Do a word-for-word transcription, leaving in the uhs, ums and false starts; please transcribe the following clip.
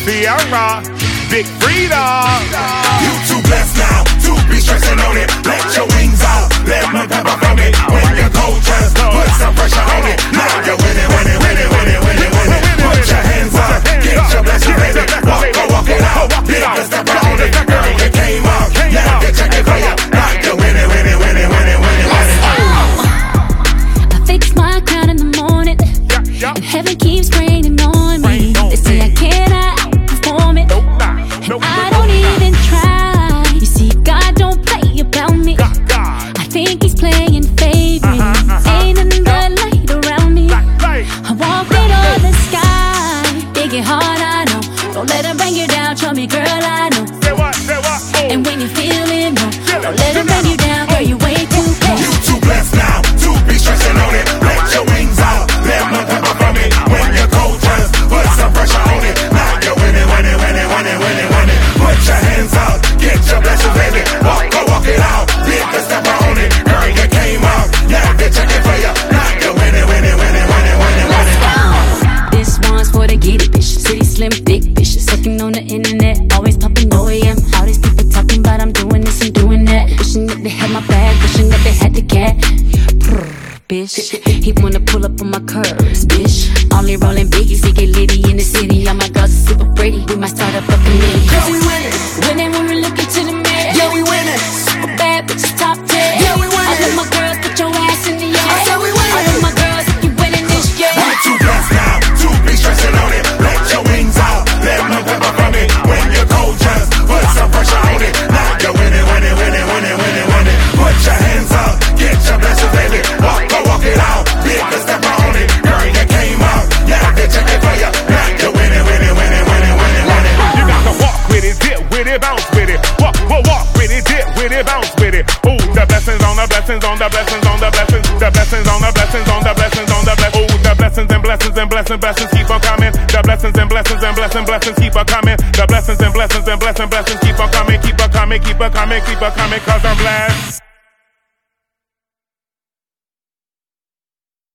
Sierra, Big Frida. You too blessed now to be stressing on it. Let your wings out, lemon pepper from it. When you're cold, just put some pressure on it. Now you're winning, winning, winning, winning, winning, winning. Put your hands up, get your blessing, baby. Walk, go, walk it out. Big a step on it. Girl, you came up, now get your for you. Now you're winning, winning, winning, winning, winning, winning. I fix my account in the morning, and heaven keeps raining on me. They say I cannot outperform it. I don't even try. You see, God don't play about me. I think He's playing favorites. Ain't nothing but light around me. I walk it on the sky. They get hard, I know. Don't let them bring you down. Show me, girl, I know. And when you're feeling low, don't let them bring you down. Girl, you way too close. You too blessed now to be stressing on it. Let your wings out, lemon pepper from it. When you're cold, just put some pressure on it. Now you're winning, winning, winning, winning, winning, winning. Put your hands out, get your blessings, baby. Walk, go, walk it out. Big a step on it. Girl, you came up, now they're checking for you. Now you're winning, winning, winning, winning, winning, winning. This one's for the get it bitch. City slim, thick bitch. Sucking on the internet, always popping O E M. All these people talking about I'm doing this and doing that. Wishing that they had my bag, wishing that they had the cat. Brr, bitch, he wanna pull up on my curves, bitch. Only rolling biggies, he get litty in the city. All my girls are super pretty, we might start up a committee. Yeah, we winning. Winning when we look into the mirror. Yeah, we winning. Super bad bitches, top ten. Yeah, we winning. All of my girls, put your ass in the air. I said we winning. All of my girls, you winning this year. We're too blessed now to be stressing on it. Let your wings out, lemon pepper from it. When you're cold, just put some pressure on it. Now you're winning, winning, winning, winning, winning, winning. Put your hands up, get your blessings, baby. Walk, go, walk it out. Big a step on it. Girl, you came up, now they're checking for you. Now you're winning, winning, winning, winning, winning, winning. You got to walk with it, dip with it, bounce with it. Walk, walk, walk with it, dip with it, bounce with it. Ooh, the blessings on the blessings on the blessings on the blessings. The blessings on the blessings on the blessings on the blessings. Ooh, the blessings and blessings and blessings, blessings keep on coming. The blessings and blessings and blessings, blessings keep on coming. The blessings and blessings and blessings, blessings keep on coming, keep on coming, keep on coming, keep on coming, cause I'm blessed.